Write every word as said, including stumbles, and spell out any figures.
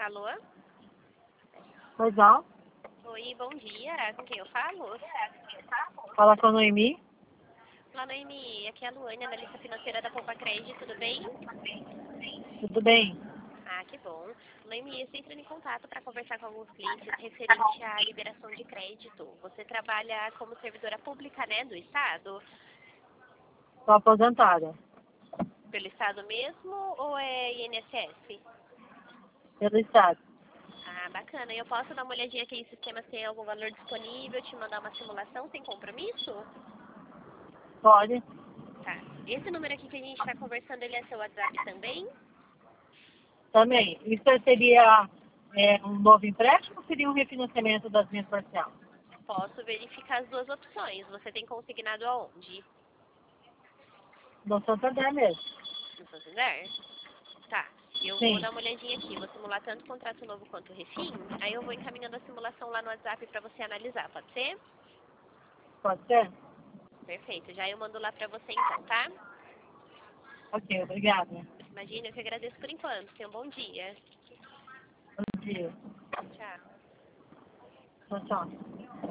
Alô? Pois não. Oi, bom dia. Com quem eu falo? Fala com a Noemi. Olá, Noemi. Aqui é a Luane, analista financeira da Poupa Crédito, tudo bem? Tudo bem? Ah, que bom. Noemi, eu estou entrando em contato para conversar com alguns clientes referente à liberação de crédito. Você trabalha como servidora pública, né, do Estado? Estou aposentada. Pelo Estado mesmo ou é I N S S? Pelo Estado. Ah, bacana. Eu posso dar uma olhadinha aqui em sistema se tem algum valor disponível, te mandar uma simulação sem compromisso? Pode? Tá. Esse número aqui que a gente está conversando, ele é seu WhatsApp também? Também. Isso seria é, um novo empréstimo ou seria um refinanciamento das minhas parcelas? Posso verificar as duas opções. Você tem consignado aonde? Do Santander mesmo. No Santander? Tá. Eu vou Sim. dar uma olhadinha aqui. Vou simular tanto contrato novo quanto refim. Aí eu vou encaminhando a simulação lá no WhatsApp para você analisar. Pode ser? Pode ser? Perfeito. Já eu mando lá para você então, tá? Ok, obrigada. Imagina, eu que agradeço por enquanto. Tenha um bom dia. Bom dia. Tchau. Tchau, tchau.